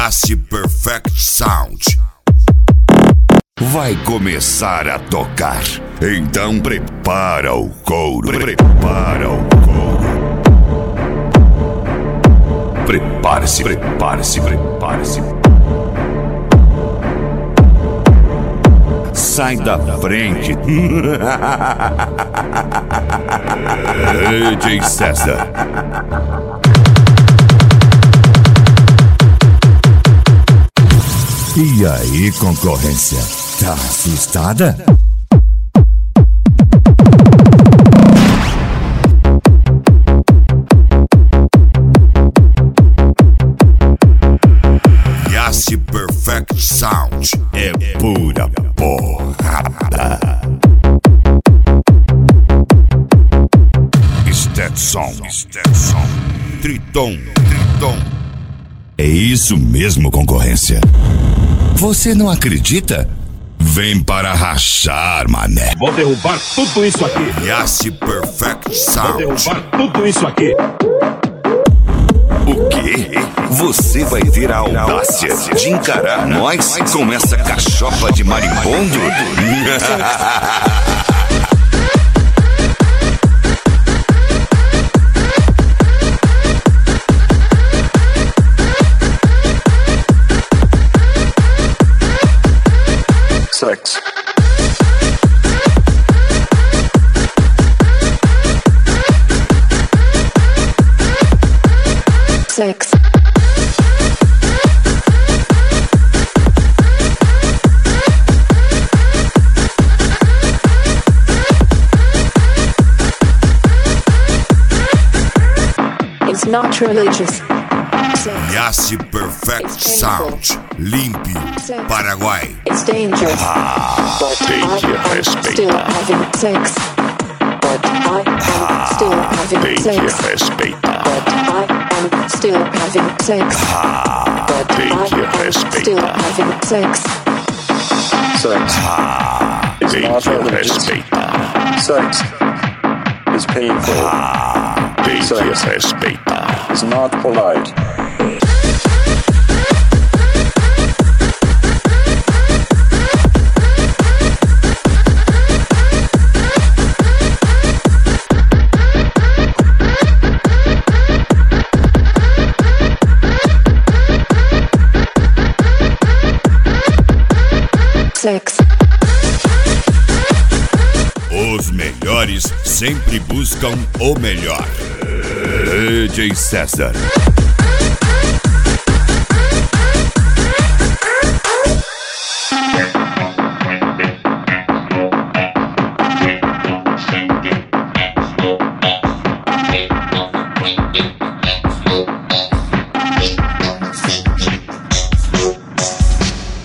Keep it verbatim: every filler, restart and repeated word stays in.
Yassi Perfect Sound vai começar a tocar. Então prepara o couro, prepara o couro. Prepare-se, prepare-se, prepare-se. Sai da frente. D J César. E aí, concorrência? Tá assustada? Yassi Perfect Sound é pura porrada. Stetson, Stetson, Triton, Triton. É isso mesmo, concorrência. Você não acredita? Vem para rachar, mané. Vou derrubar tudo isso aqui. Yassi Perfect Sound. Vou derrubar tudo isso aqui. O quê? Você vai ter a audácia de encarar nós com essa cachopa de marimbondo? Sex. Sex. It's not religious. Yassi Perfect Sound, Limpio, Paraguai. It's dangerous. Ah, tem que respeitar. Still having sex. But I am still having sex. respeitar. But I am still having sex. Ah, But I am still having sex. Sex. Ah, It's not religious. Sex is painful. Ah, Sex respeitar. is not polite. Sex. Os melhores sempre buscam o melhor. D J César.